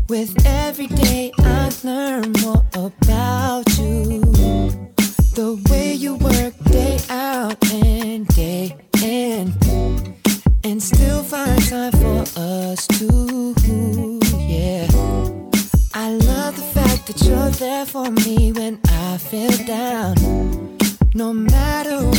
With every day I learn more about you. The way you work day out and day in, and still find time for us two, yeah. I love the fact that you're there for me when I feel down. No matter